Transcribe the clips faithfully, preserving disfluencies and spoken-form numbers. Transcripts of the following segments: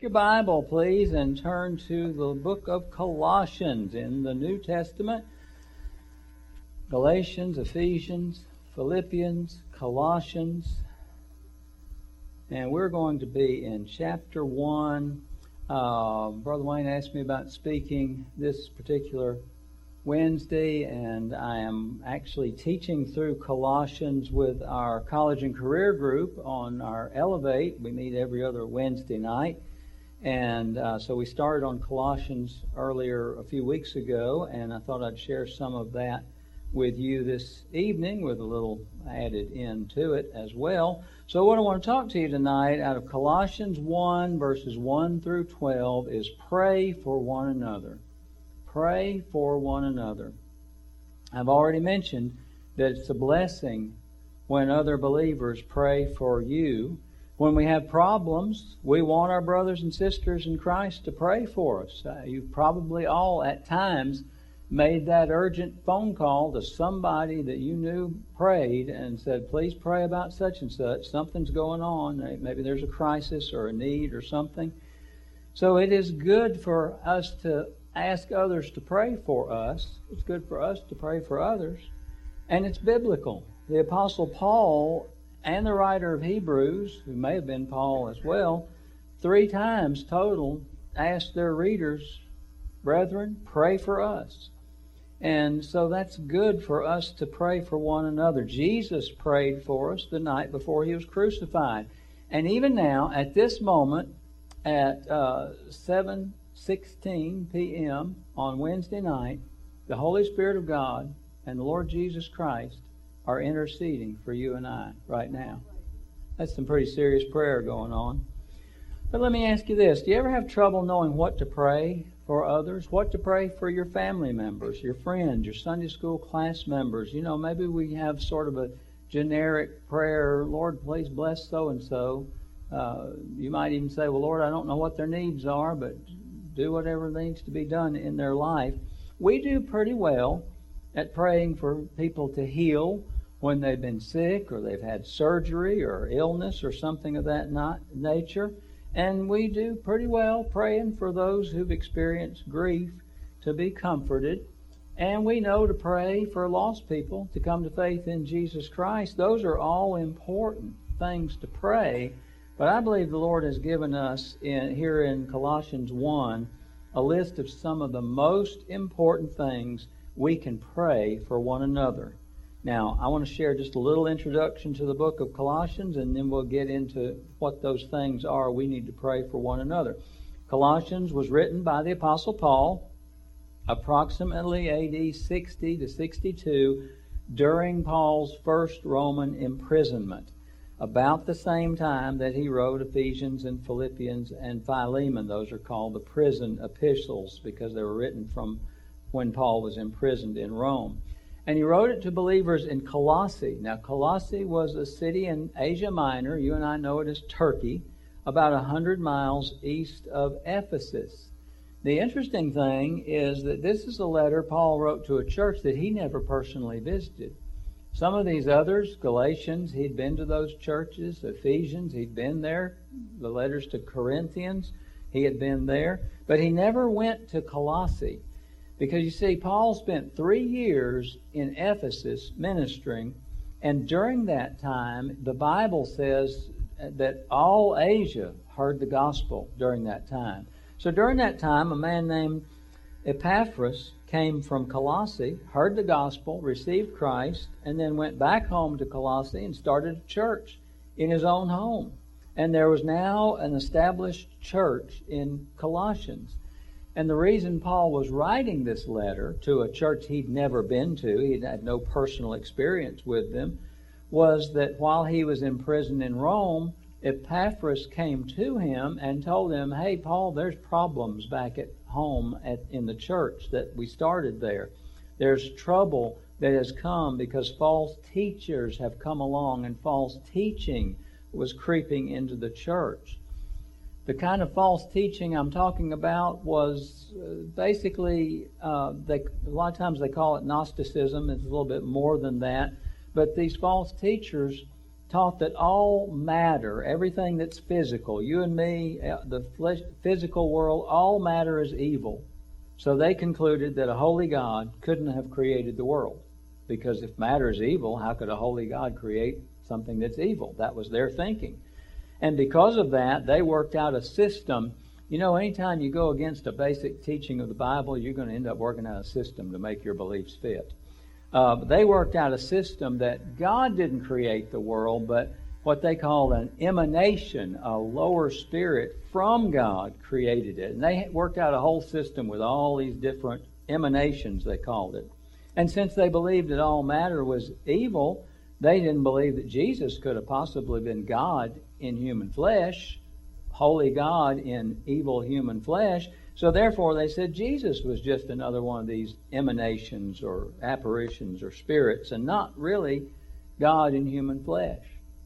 your Bible, please, and turn to the book of Colossians in the New Testament. Galatians, Ephesians, Philippians, Colossians. And we're going to be in chapter one. Uh, Brother Wayne asked me about speaking this particular Wednesday, and I am actually teaching through Colossians with our college and career group on our Elevate. We meet every other Wednesday night. And uh, so we started on Colossians earlier a few weeks ago, and I thought I'd share some of that with you this evening with a little added in to it as well. So what I want to talk to you tonight out of Colossians one, verses one through twelve, is pray for one another. Pray for one another. I've already mentioned that it's a blessing when other believers pray for you. When we have problems, we want our brothers and sisters in Christ to pray for us. Uh, you've probably all at times made that urgent phone call to somebody that you knew prayed and said, please pray about such and such. Something's going on. Maybe there's a crisis or a need or something. So it is good for us to ask others to pray for us. It's good for us to pray for others. And it's biblical. The Apostle Paul and the writer of Hebrews, who may have been Paul as well, three times total asked their readers, brethren, pray for us. And so that's good for us to pray for one another. Jesus prayed for us the night before he was crucified. And even now, at this moment, at uh, seven sixteen p.m. on Wednesday night, the Holy Spirit of God and the Lord Jesus Christ are interceding for you and I right now. That's some pretty serious prayer going on. But let me ask you this. Do you ever have trouble knowing what to pray for others? What to pray for your family members, your friends, your Sunday school class members? You know, maybe we have sort of a generic prayer, Lord, please bless so-and-so. Uh, you might even say, well, Lord, I don't know what their needs are, but do whatever needs to be done in their life. We do pretty well at praying for people to heal when they've been sick or they've had surgery or illness or something of that not nature. And we do pretty well praying for those who've experienced grief to be comforted. And we know to pray for lost people to come to faith in Jesus Christ. Those are all important things to pray. But I believe the Lord has given us in, here in Colossians one a list of some of the most important things we can pray for one another. Now, I want to share just a little introduction to the book of Colossians, and then we'll get into what those things are we need to pray for one another. Colossians was written by the Apostle Paul approximately A D sixty to sixty-two during Paul's first Roman imprisonment, about the same time that he wrote Ephesians and Philippians and Philemon. Those are called the prison epistles because they were written from when Paul was imprisoned in Rome. And he wrote it to believers in Colossae. Now, Colossae was a city in Asia Minor. You and I know it as Turkey, about one hundred miles east of Ephesus. The interesting thing is that this is a letter Paul wrote to a church that he never personally visited. Some of these others, Galatians, he'd been to those churches. Ephesians, he'd been there. The letters to Corinthians, he had been there. But he never went to Colossae. Because you see, Paul spent three years in Ephesus ministering, and during that time, the Bible says that all Asia heard the gospel during that time. So during that time, a man named Epaphras came from Colossae, heard the gospel, received Christ, and then went back home to Colossae and started a church in his own home. And there was now an established church in Colossians. And the reason Paul was writing this letter to a church he'd never been to, he'd had no personal experience with them, was that while he was in prison in Rome, Epaphras came to him and told him, hey, Paul, there's problems back at home at, in the church that we started there. There's trouble that has come because false teachers have come along and false teaching was creeping into the church. The kind of false teaching I'm talking about was uh, basically, uh, they, a lot of times they call it Gnosticism. It's a little bit more than that. But these false teachers taught that all matter, everything that's physical, you and me, the flesh, physical world, all matter is evil. So they concluded that a holy God couldn't have created the world. Because if matter is evil, how could a holy God create something that's evil? That was their thinking. And because of that, they worked out a system. You know, anytime you go against a basic teaching of the Bible, you're going to end up working out a system to make your beliefs fit. Uh, they worked out a system that God didn't create the world, but what they called an emanation, a lower spirit from God created it. And they worked out a whole system with all these different emanations, they called it. And since they believed that all matter was evil, they didn't believe that Jesus could have possibly been God in human flesh, holy God in evil human flesh. So therefore they said Jesus was just another one of these emanations or apparitions or spirits and not really God in human flesh.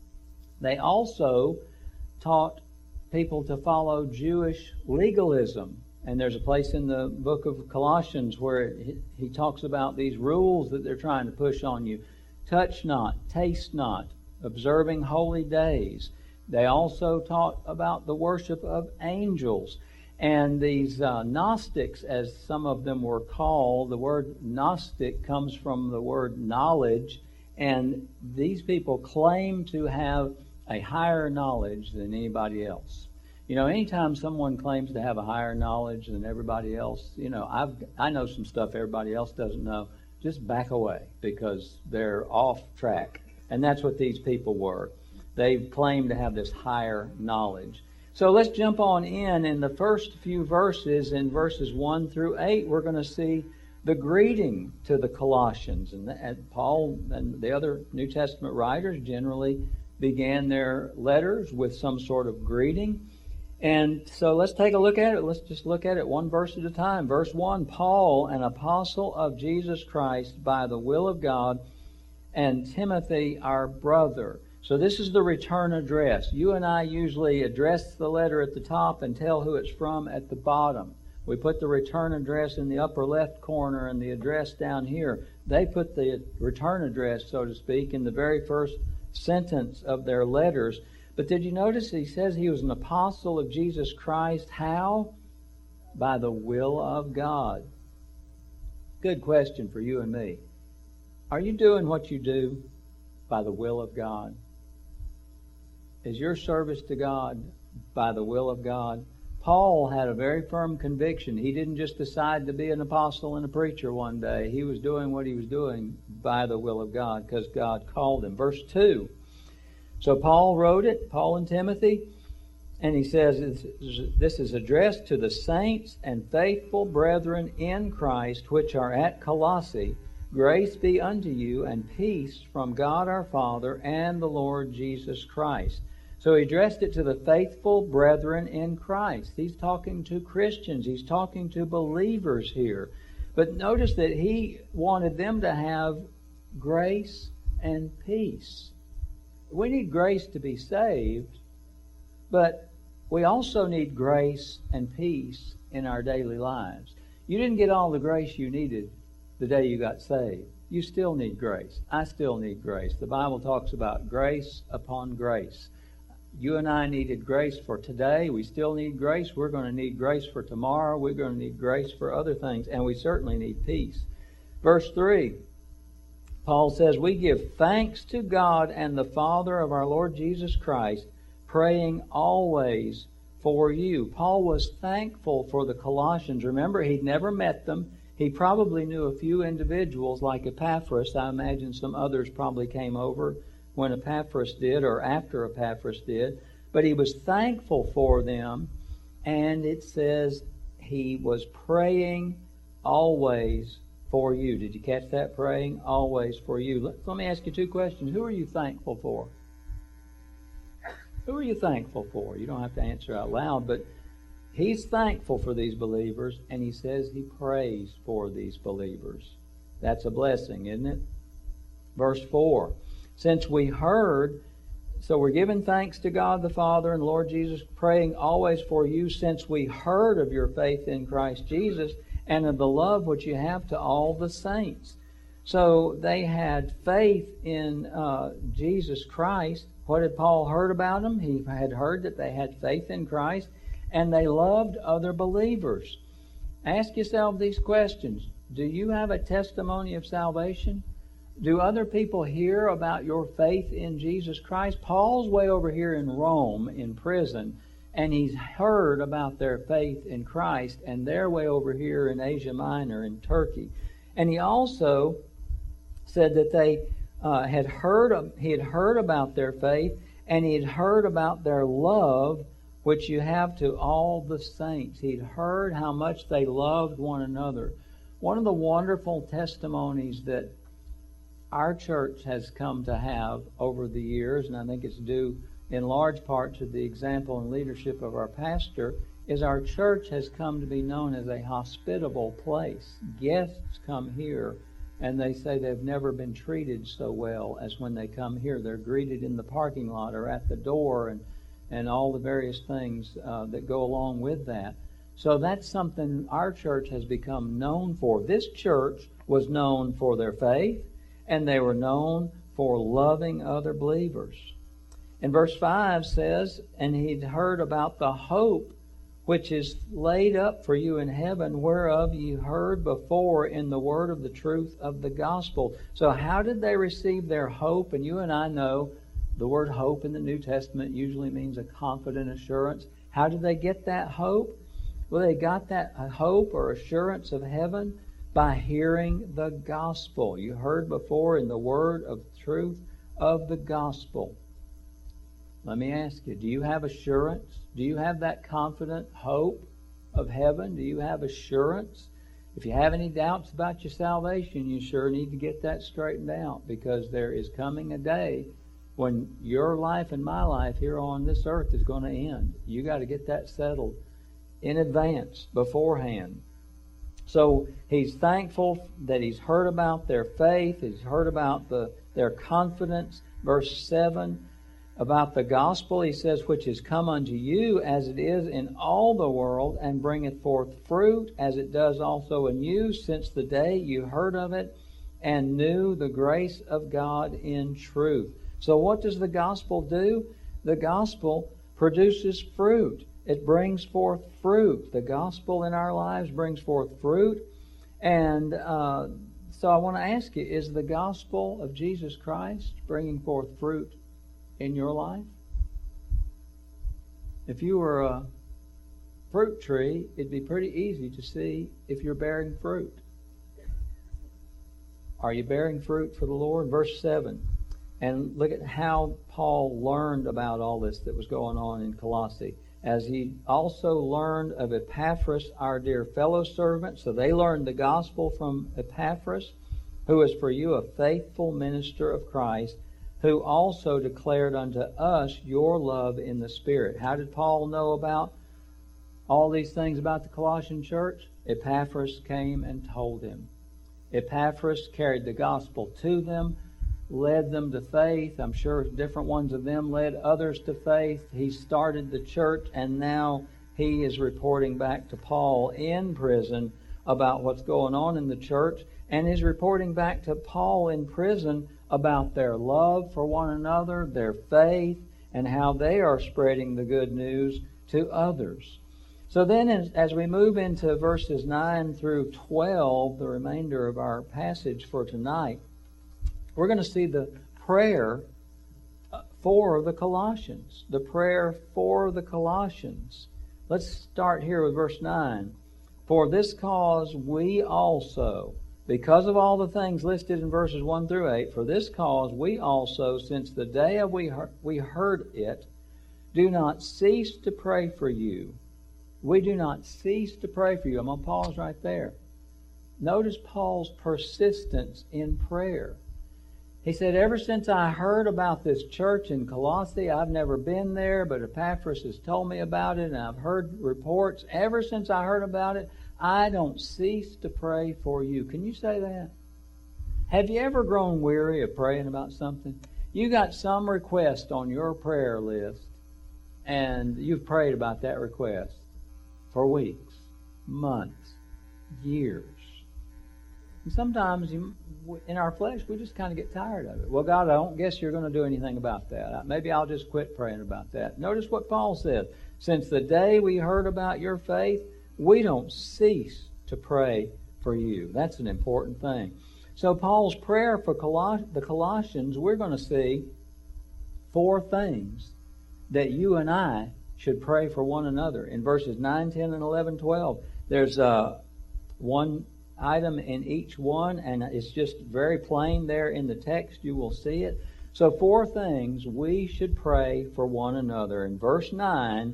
They also taught people to follow Jewish legalism. And there's a place in the book of Colossians where he, he talks about these rules that they're trying to push on you. Touch not, taste not, observing holy days. They also taught about the worship of angels. And these uh, Gnostics, as some of them were called, the word Gnostic comes from the word knowledge. And these people claim to have a higher knowledge than anybody else. You know, anytime someone claims to have a higher knowledge than everybody else, you know, I've I know some stuff everybody else doesn't know. Just back away because they're off track. And that's what these people were. They claimed to have this higher knowledge. So let's jump on in. In the first few verses, in verses one through eight, we're going to see the greeting to the Colossians. And, and Paul and the other New Testament writers generally began their letters with some sort of greeting. And so let's take a look at it. Let's just look at it one verse at a time. Verse one, Paul, an apostle of Jesus Christ by the will of God, and Timothy, our brother. So this is the return address. You and I usually address the letter at the top and tell who it's from at the bottom. We put the return address in the upper left corner and the address down here. They put the return address, so to speak, in the very first sentence of their letters. But did you notice he says he was an apostle of Jesus Christ? How? By the will of God. Good question for you and me. Are you doing what you do by the will of God? Is your service to God by the will of God? Paul had a very firm conviction. He didn't just decide to be an apostle and a preacher one day. He was doing what he was doing by the will of God because God called him. Verse two. So Paul wrote it, Paul and Timothy, and he says this is addressed to the saints and faithful brethren in Christ which are at Colossae. Grace be unto you and peace from God our Father and the Lord Jesus Christ. So he addressed it to the faithful brethren in Christ. He's talking to Christians. He's talking to believers here. But notice that he wanted them to have grace and peace. We need grace to be saved, but we also need grace and peace in our daily lives. You didn't get all the grace you needed the day you got saved. You still need grace. I still need grace. The Bible talks about grace upon grace. You and I needed grace for today. We still need grace. We're going to need grace for tomorrow. We're going to need grace for other things. And we certainly need peace. Verse three, Paul says, we give thanks to God and the Father of our Lord Jesus Christ, praying always for you. Paul was thankful for the Colossians. Remember, he'd never met them. He probably knew a few individuals like Epaphras. I imagine some others probably came over when Epaphras did or after Epaphras did. But he was thankful for them. And it says he was praying always for you. Did you catch that? Praying always for you. Let, let me ask you two questions. Who are you thankful for? Who are you thankful for? You don't have to answer out loud, but he's thankful for these believers, and he says he prays for these believers. That's a blessing, isn't it? Verse four. Since we heard, so we're giving thanks to God the Father and Lord Jesus, praying always for you, since we heard of your faith in Christ Jesus and of the love which you have to all the saints. So they had faith in uh, Jesus Christ. What had Paul heard about them? He had heard that they had faith in Christ, and they loved other believers. Ask yourself these questions. Do you have a testimony of salvation? Do other people hear about your faith in Jesus Christ? Paul's way over here in Rome, in prison, and he's heard about their faith in Christ, and they're way over here in Asia Minor, in Turkey. And he also said that they uh, had heard, he had heard about their faith, and he had heard about their love, which you have to all the saints. He'd heard how much they loved one another. One of the wonderful testimonies that our church has come to have over the years, and I think it's due in large part to the example and leadership of our pastor, is our church has come to be known as a hospitable place. Guests come here and they say they've never been treated so well as when they come here. They're greeted in the parking lot or at the door, and, and all the various things uh, that go along with that. So that's something our church has become known for. This church was known for their faith, and they were known for loving other believers. And verse five says, and he'd heard about the hope which is laid up for you in heaven, whereof you heard before in the word of the truth of the gospel. So how did they receive their hope? And you and I know the word hope in the New Testament usually means a confident assurance. How did they get that hope? Well, they got that hope or assurance of heaven by hearing the gospel. You heard before in the word of truth of the gospel. Let me ask you, do you have assurance? Do you have that confident hope of heaven? Do you have assurance? If you have any doubts about your salvation, you sure need to get that straightened out, because there is coming a day when your life and my life here on this earth is going to end. You got to get that settled in advance, beforehand. So he's thankful that he's heard about their faith. He's heard about the their confidence. Verse seven, about the gospel, he says, which is come unto you as it is in all the world, and bringeth forth fruit, as it does also in you, since the day you heard of it, and knew the grace of God in truth. So what does the gospel do? The gospel produces fruit. It brings forth fruit. The gospel in our lives brings forth fruit. And uh, so I want to ask you, is the gospel of Jesus Christ bringing forth fruit in your life? If you were a fruit tree, it'd be pretty easy to see if you're bearing fruit. Are you bearing fruit for the Lord? Verse seven. And look at how Paul learned about all this that was going on in Colossae. As he also learned of Epaphras, our dear fellow servant. So they learned the gospel from Epaphras, who is for you a faithful minister of Christ, who also declared unto us your love in the Spirit. How did Paul know about all these things about the Colossian church? Epaphras came and told him. Epaphras carried the gospel to them, led them to faith. I'm sure different ones of them led others to faith. He started the church, and now he is reporting back to Paul in prison about what's going on in the church, and is reporting back to Paul in prison about their love for one another, their faith, and how they are spreading the good news to others. So then as we move into verses nine through twelve, the remainder of our passage for tonight, we're going to see the prayer for the Colossians. The prayer for the Colossians. Let's start here with verse nine. For this cause we also, because of all the things listed in verses one through eight, for this cause we also, since the day of we heard, we heard it, do not cease to pray for you. We do not cease to pray for you. I'm going to pause right there. Notice Paul's persistence in prayer. He said, ever since I heard about this church in Colossae, I've never been there, but Epaphras has told me about it, and I've heard reports. Ever since I heard about it, I don't cease to pray for you. Can you say that? Have you ever grown weary of praying about something? You got some request on your prayer list, and you've prayed about that request for weeks, months, years. And sometimes you, in our flesh, we just kind of get tired of it. Well, God, I don't guess you're going to do anything about that. Maybe I'll just quit praying about that. Notice what Paul said. Since the day we heard about your faith, we don't cease to pray for you. That's an important thing. So Paul's prayer for Coloss- the Colossians, we're going to see four things that you and I should pray for one another. In verses nine, ten, and eleven, twelve, there's uh, one item in each one, and it's just very plain there in the text. You will see it. So four things we should pray for one another. In verse nine,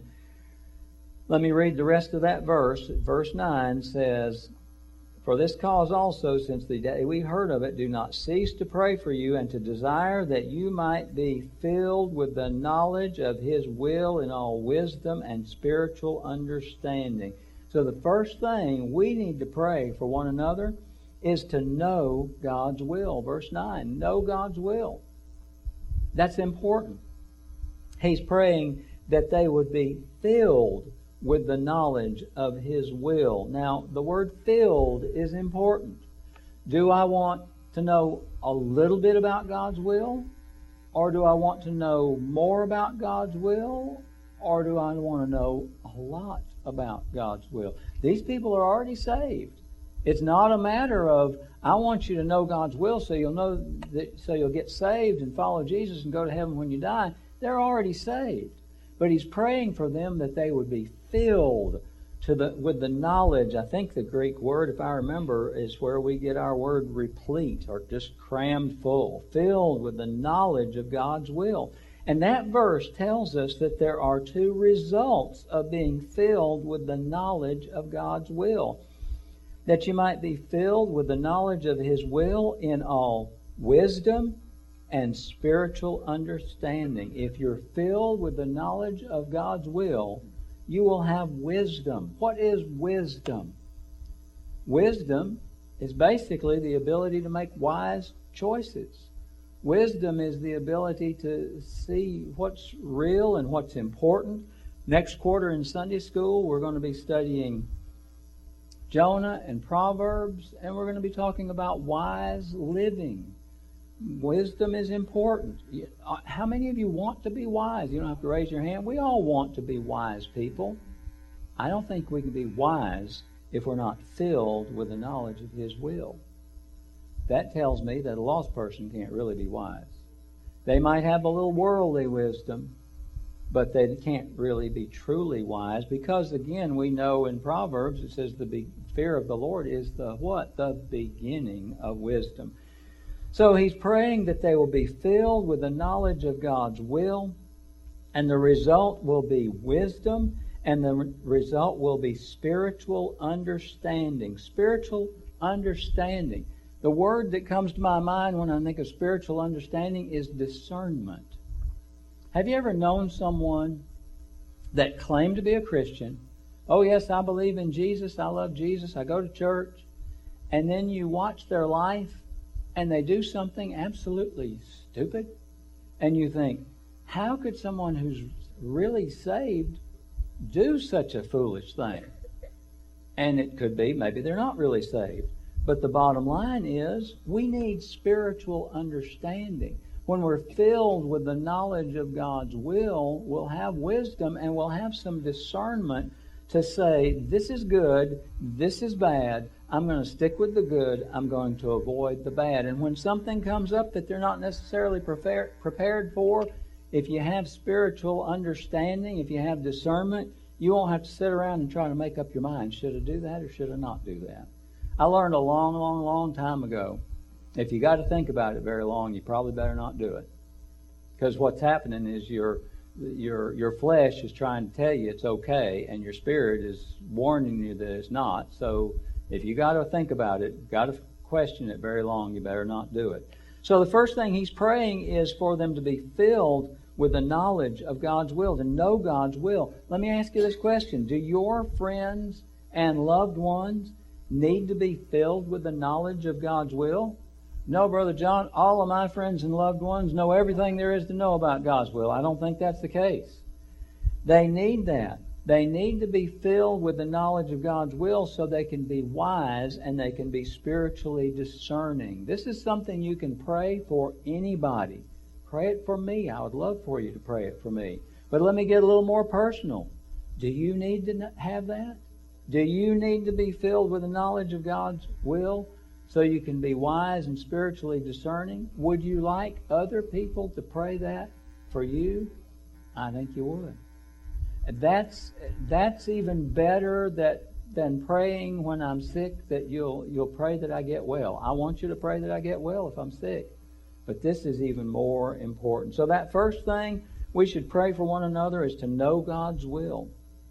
let me read the rest of that verse. Verse nine says, for this cause also, since the day we heard of it, do not cease to pray for you and to desire that you might be filled with the knowledge of His will in all wisdom and spiritual understanding. So the first thing we need to pray for one another is to know God's will. Verse nine, know God's will. That's important. He's praying that they would be filled with the knowledge of His will. Now, the word filled is important. Do I want to know a little bit about God's will? Or do I want to know more about God's will? Or do I want to know a lot about God's will? These people are already saved. It's not a matter of, I want you to know God's will so you'll know that, so you'll get saved and follow Jesus and go to heaven when you die. They're already saved. But He's praying for them that they would be filled to the with the knowledge. I think the Greek word, if I remember, is where we get our word replete, or just crammed full. Filled with the knowledge of God's will. And that verse tells us that there are two results of being filled with the knowledge of God's will. That you might be filled with the knowledge of His will in all wisdom and spiritual understanding. If you're filled with the knowledge of God's will, you will have wisdom. What is wisdom? Wisdom is basically the ability to make wise choices. Wisdom is the ability to see what's real and what's important. Next quarter in Sunday school, we're going to be studying Jonah and Proverbs, and we're going to be talking about wise living. Wisdom is important. How many of you want to be wise? You don't have to raise your hand. We all want to be wise people. I don't think we can be wise if we're not filled with the knowledge of His will. That tells me that a lost person can't really be wise. They might have a little worldly wisdom, but they can't really be truly wise because, again, we know in Proverbs it says the be- fear of the Lord is the what? The beginning of wisdom. So he's praying that they will be filled with the knowledge of God's will, and the result will be wisdom, and the re- result will be spiritual understanding. Spiritual understanding. The word that comes to my mind when I think of spiritual understanding is discernment. Have you ever known someone that claimed to be a Christian? Oh yes, I believe in Jesus, I love Jesus, I go to church. And then you watch their life and they do something absolutely stupid. And you think, how could someone who's really saved do such a foolish thing? And it could be maybe they're not really saved. But the bottom line is we need spiritual understanding. When we're filled with the knowledge of God's will, we'll have wisdom and we'll have some discernment to say, this is good, this is bad, I'm going to stick with the good, I'm going to avoid the bad. And when something comes up that they're not necessarily prepare, prepared for, if you have spiritual understanding, if you have discernment, you won't have to sit around and try to make up your mind, should I do that or should I not do that? I learned a long, long, long time ago, if you got to think about it very long, you probably better not do it. Because what's happening is your your your flesh is trying to tell you it's okay, and your spirit is warning you that it's not. So if you got to think about it, got to question it very long, you better not do it. So the first thing he's praying is for them to be filled with the knowledge of God's will, to know God's will. Let me ask you this question. Do your friends and loved ones need to be filled with the knowledge of God's will? No, Brother John, all of my friends and loved ones know everything there is to know about God's will. I don't think that's the case. They need that. They need to be filled with the knowledge of God's will so they can be wise and they can be spiritually discerning. This is something you can pray for anybody. Pray it for me. I would love for you to pray it for me. But let me get a little more personal. Do you need to have that? Do you need to be filled with the knowledge of God's will so you can be wise and spiritually discerning? Would you like other people to pray that for you? I think you would. That's that's even better that than praying when I'm sick that you'll you'll pray that I get well. I want you to pray that I get well if I'm sick. But this is even more important. So that first thing we should pray for one another is to know God's will.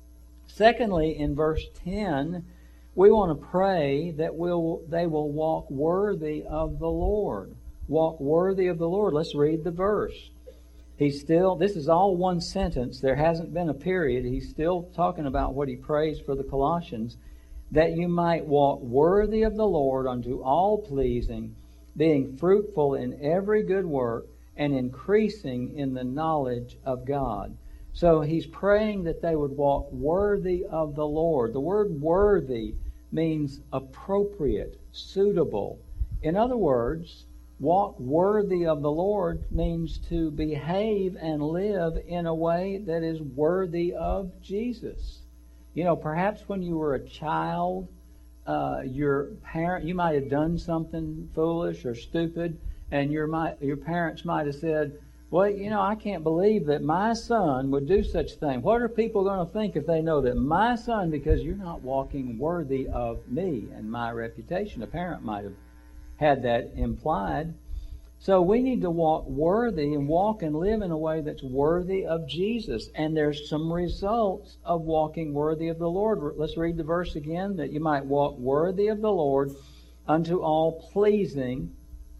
Secondly, in verse ten, we want to pray that we'll, they will walk worthy of the Lord. Walk worthy of the Lord. Let's read the verse. He's still, this is all one sentence. There hasn't been a period. He's still talking about what he prays for the Colossians. That you might walk worthy of the Lord unto all pleasing, being fruitful in every good work, and increasing in the knowledge of God. So he's praying that they would walk worthy of the Lord. The word worthy means appropriate, suitable. In other words, walk worthy of the Lord means to behave and live in a way that is worthy of Jesus. You know, perhaps when you were a child, uh, your parent, you might have done something foolish or stupid, and your might, your parents might have said, well, you know, I can't believe that my son would do such a thing. What are people going to think if they know that my son, because you're not walking worthy of me and my reputation? A parent might have had that implied. So we need to walk worthy and walk and live in a way that's worthy of Jesus. And there's some results of walking worthy of the Lord. Let's read the verse again. That you might walk worthy of the Lord unto all pleasing,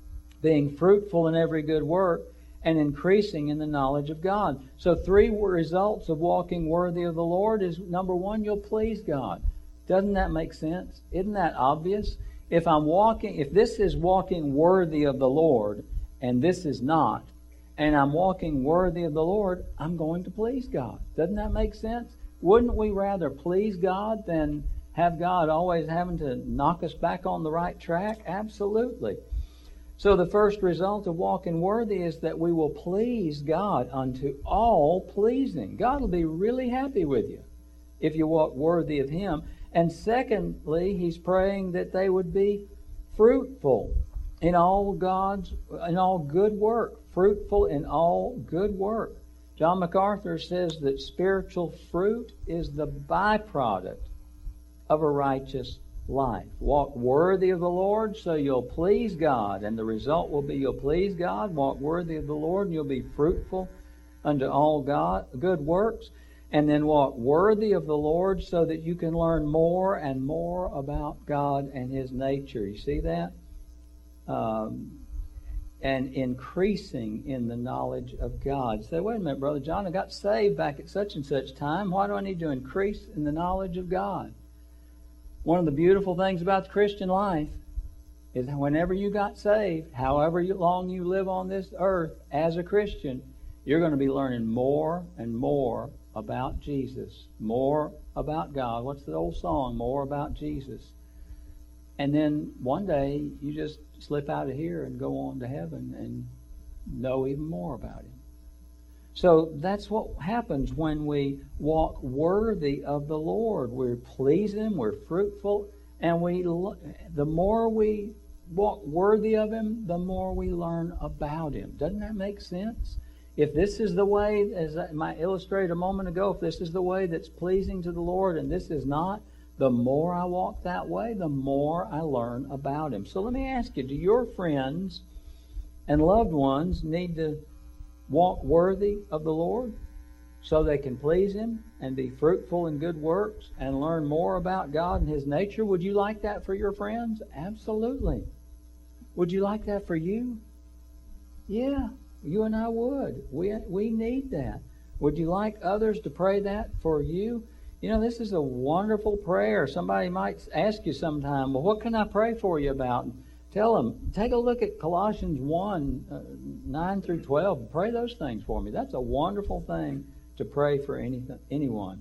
being fruitful in every good work, and increasing in the knowledge of God. So three results of walking worthy of the Lord is, number one, you'll please God. Doesn't that make sense? Isn't that obvious? If I'm walking, if this is walking worthy of the Lord, and this is not, and I'm walking worthy of the Lord, I'm going to please God. Doesn't that make sense? Wouldn't we rather please God than have God always having to knock us back on the right track? Absolutely. So the first result of walking worthy is that we will please God unto all pleasing. God will be really happy with you if you walk worthy of Him. And secondly, he's praying that they would be fruitful in all God's, in all good work. Fruitful in all good work. John MacArthur says that spiritual fruit is the byproduct of a righteous life. Walk worthy of the Lord so you'll please God, and the result will be you'll please God. Walk worthy of the Lord and you'll be fruitful unto all God good works. And then walk worthy of the Lord so that you can learn more and more about God and His nature. You see that? Um, and increasing in the knowledge of God. You say, wait a minute, Brother John, I got saved back at such and such time. Why do I need to increase in the knowledge of God? One of the beautiful things about the Christian life is that whenever you got saved, however long you live on this earth as a Christian, you're going to be learning more and more about Jesus, more about God. What's the old song? More about Jesus. And then one day you just slip out of here and go on to heaven and know even more about Him. So that's what happens when we walk worthy of the Lord. We please Him, we're fruitful, and we the more we walk worthy of Him, the more we learn about Him. Doesn't that make sense? If this is the way, as I illustrated a moment ago, if this is the way that's pleasing to the Lord and this is not, the more I walk that way, the more I learn about Him. So let me ask you, do your friends and loved ones need to walk worthy of the Lord so they can please Him and be fruitful in good works and learn more about God and His nature? Would you like that for your friends? Absolutely. Would you like that for you? Yeah, you and I would. We, we need that. Would you like others to pray that for you? You know, this is a wonderful prayer. Somebody might ask you sometime, well, what can I pray for you about? Tell them, take a look at Colossians one, uh, nine through twelve, and pray those things for me. That's a wonderful thing to pray for anything, anyone.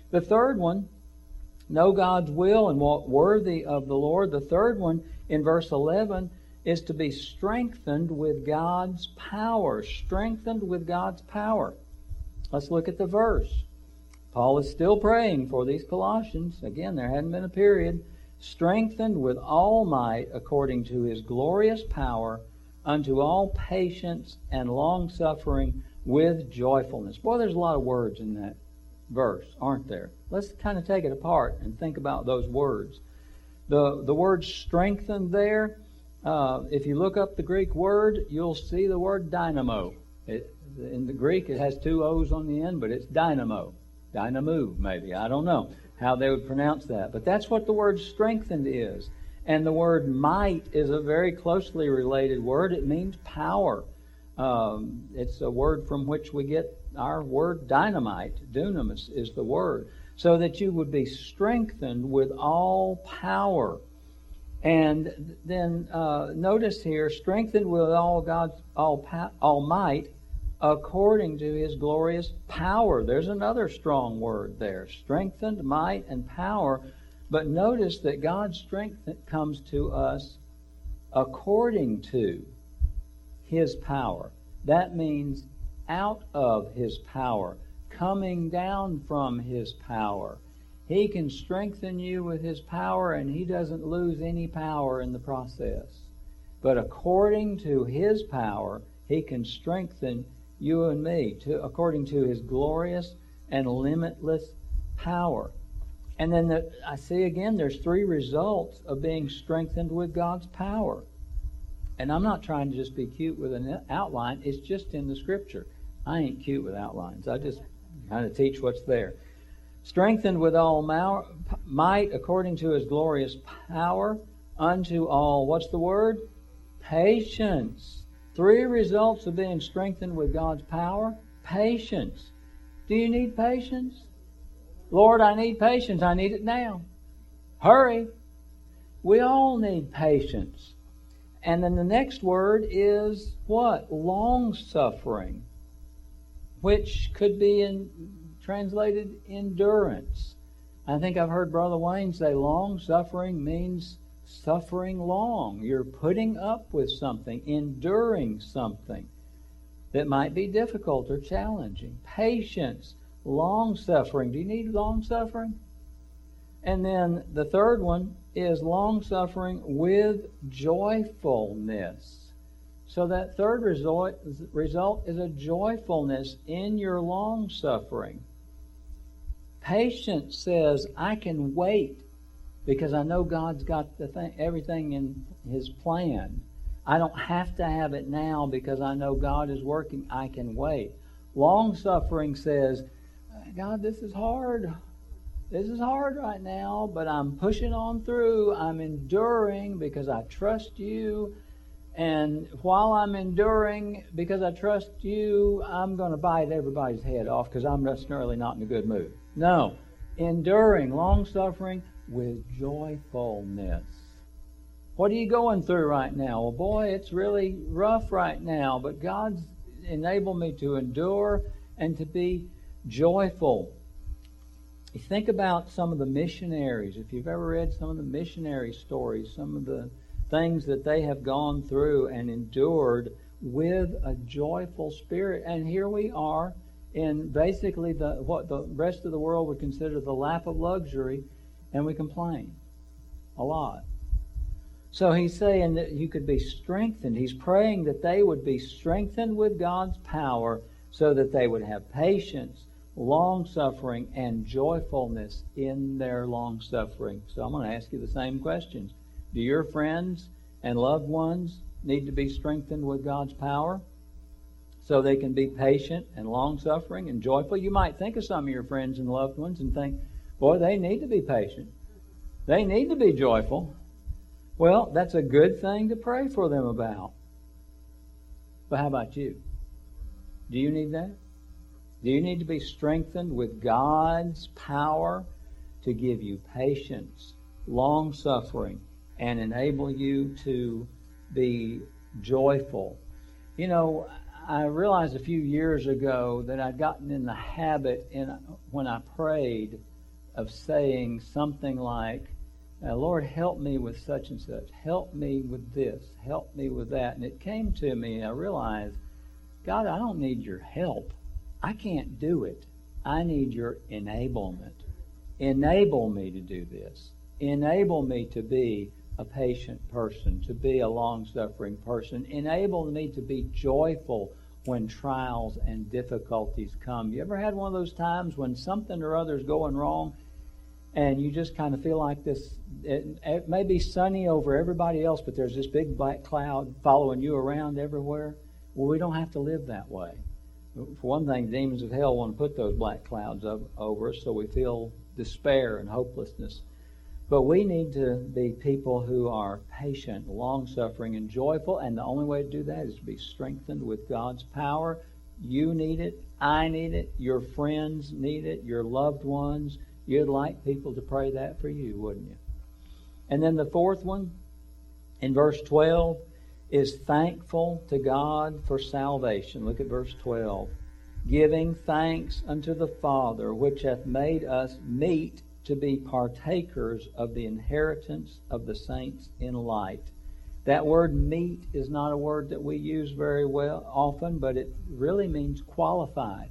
The third one, know God's will and walk worthy of the Lord. The third one in verse eleven is to be strengthened with God's power. Strengthened with God's power. Let's look at the verse. Paul is still praying for these Colossians. Again, there hadn't been a period. Strengthened with all might according to his glorious power unto all patience and long-suffering with joyfulness. Boy, there's a lot of words in that verse, aren't there? Let's kind of take it apart and think about those words. The, the word strengthened there, uh, if you look up the Greek word, you'll see the word dynamo. It, in the Greek, it has two O's on the end, but it's dynamo. Dynamo, maybe. I don't know how they would pronounce that. But that's what the word strengthened is. And the word might is a very closely related word. It means power. Um, it's a word from which we get our word dynamite. Dunamis is the word. So that you would be strengthened with all power. And then uh, notice here, strengthened with all God's all, pa- all might according to his glorious power. There's another strong word there. Strengthened, might, and power. But notice that God's strength comes to us according to his power. That means out of his power, coming down from his power. He can strengthen you with his power, and he doesn't lose any power in the process. But according to his power, he can strengthen you and me, to, according to his glorious and limitless power. And then the, I see again, there's three results of being strengthened with God's power. And I'm not trying to just be cute with an outline. It's just in the Scripture. I ain't cute with outlines. I just kind of teach what's there. Strengthened with all might according to his glorious power unto all, what's the word? Patience. Three results of being strengthened with God's power. Patience. Do you need patience? Lord, I need patience. I need it now. Hurry. We all need patience. And then the next word is what? Long-suffering, which could be in, translated endurance. I think I've heard Brother Wayne say long-suffering means suffering long. You're putting up with something, enduring something that might be difficult or challenging. Patience, long-suffering. Do you need long-suffering? And then the third one is long-suffering with joyfulness. So that third result, result is a joyfulness in your long-suffering. Patience says, I can wait because I know God's got the thing, everything in his plan. I don't have to have it now because I know God is working. I can wait. Long-suffering says, God, this is hard. This is hard right now, but I'm pushing on through. I'm enduring because I trust you. And while I'm enduring because I trust you, I'm going to bite everybody's head off because I'm necessarily not in a good mood. No. Enduring, long-suffering with joyfulness. What are you going through right now? Well, boy, it's really rough right now, but God's enabled me to endure and to be joyful. You think about some of the missionaries. If you've ever read some of the missionary stories, some of the things that they have gone through and endured with a joyful spirit. And here we are in basically the what the rest of the world would consider the lap of luxury, and we complain a lot. So he's saying that you could be strengthened. He's praying that they would be strengthened with God's power so that they would have patience, long-suffering, and joyfulness in their long-suffering. So I'm going to ask you the same questions. Do your friends and loved ones need to be strengthened with God's power so they can be patient and long-suffering and joyful? You might think of some of your friends and loved ones and think, boy, they need to be patient. They need to be joyful. Well, that's a good thing to pray for them about. But how about you? Do you need that? Do you need to be strengthened with God's power to give you patience, long-suffering, and enable you to be joyful? You know, I realized a few years ago that I'd gotten in the habit in, when I prayed of saying something like, uh, Lord, help me with such and such. Help me with this. Help me with that. And it came to me, and I realized, God, I don't need your help. I can't do it. I need your enablement. Enable me to do this. Enable me to be a patient person, to be a long-suffering person. Enable me to be joyful when trials and difficulties come. You ever had one of those times when something or other is going wrong and you just kind of feel like this, it, it may be sunny over everybody else, but there's this big black cloud following you around everywhere? Well, we don't have to live that way. For one thing, demons of hell want to put those black clouds up, over us, so we feel despair and hopelessness. But we need to be people who are patient, long-suffering, and joyful, and the only way to do that is to be strengthened with God's power. You need it. I need it. Your friends need it. Your loved ones. You'd like people to pray that for you, wouldn't you? And then the fourth one, in verse twelve, is thankful to God for salvation. Look at verse twelve. Giving thanks unto the Father, which hath made us meet to be partakers of the inheritance of the saints in light. That word meet is not a word that we use very well often, but it really means qualified.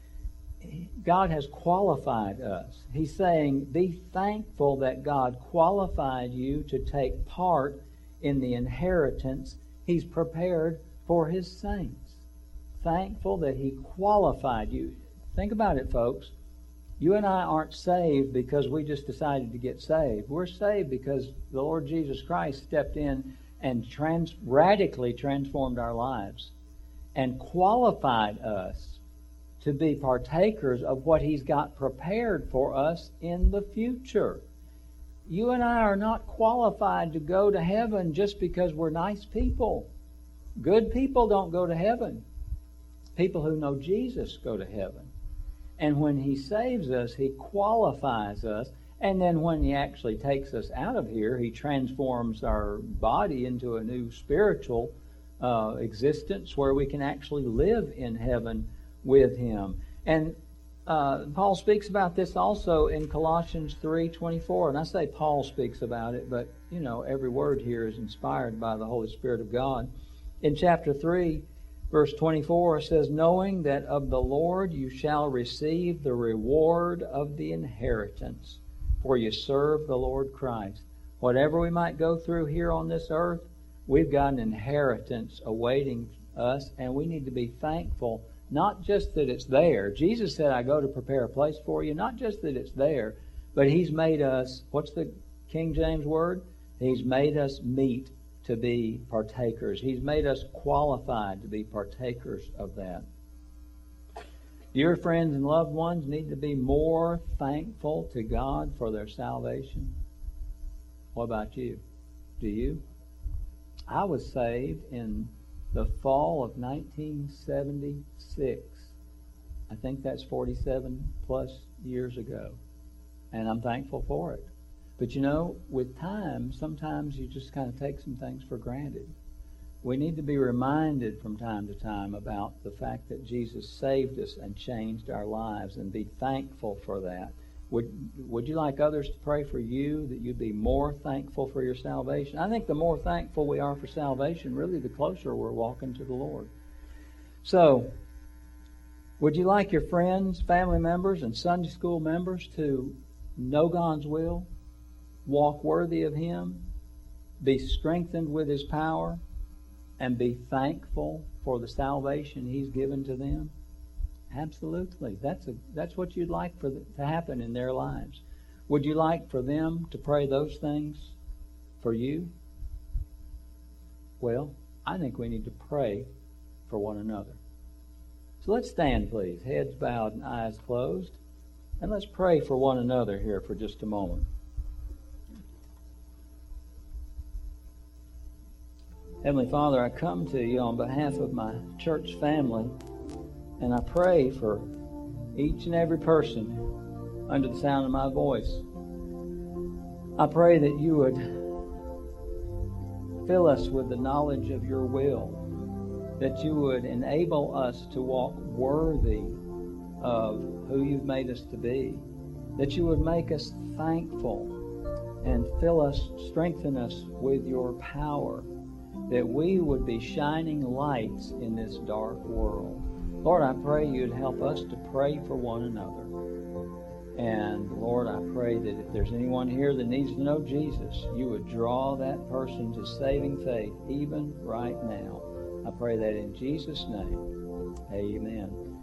God has qualified us. He's saying, be thankful that God qualified you to take part in the inheritance He's prepared for His saints. Thankful that He qualified you. Think about it, folks. You and I aren't saved because we just decided to get saved. We're saved because the Lord Jesus Christ stepped in and trans- radically transformed our lives and qualified us to be partakers of what He's got prepared for us in the future. You and I are not qualified to go to heaven just because we're nice people. Good people don't go to heaven. People who know Jesus go to heaven. And when He saves us, He qualifies us. And then when He actually takes us out of here, He transforms our body into a new spiritual uh, existence where we can actually live in heaven with Him. And uh, Paul speaks about this also in Colossians three twenty-four. And I say Paul speaks about it, but, you know, every word here is inspired by the Holy Spirit of God. In chapter three, verse twenty-four, it says, knowing that of the Lord you shall receive the reward of the inheritance, for you serve the Lord Christ. Whatever we might go through here on this earth, we've got an inheritance awaiting us, and we need to be thankful, not just that it's there. Jesus said, I go to prepare a place for you. Not just that it's there, but He's made us, what's the King James word? He's made us meet to be partakers. He's made us qualified to be partakers of that. Your friends and loved ones need to be more thankful to God for their salvation. What about you? Do you? I was saved in the fall of nineteen seventy-six. I think that's forty-seven plus years ago. And I'm thankful for it. But you know, with time, sometimes you just kind of take some things for granted. We need to be reminded from time to time about the fact that Jesus saved us and changed our lives, and be thankful for that. Would would you like others to pray for you, that you'd be more thankful for your salvation? I think the more thankful we are for salvation, really the closer we're walking to the Lord. So, would you like your friends, family members, and Sunday school members to know God's will, walk worthy of Him, be strengthened with His power, and be thankful for the salvation He's given to them? Absolutely. That's a, that's what you'd like for the, to happen in their lives. Would you like for them to pray those things for you? Well, I think we need to pray for one another. So let's stand, please, heads bowed and eyes closed, and let's pray for one another here for just a moment. Heavenly Father, I come to you on behalf of my church family, and I pray for each and every person under the sound of my voice. I pray that you would fill us with the knowledge of your will, that you would enable us to walk worthy of who you've made us to be, that you would make us thankful and fill us, strengthen us with your power, that we would be shining lights in this dark world. Lord, I pray you'd help us to pray for one another. And Lord, I pray that if there's anyone here that needs to know Jesus, you would draw that person to saving faith even right now. I pray that in Jesus' name. Amen.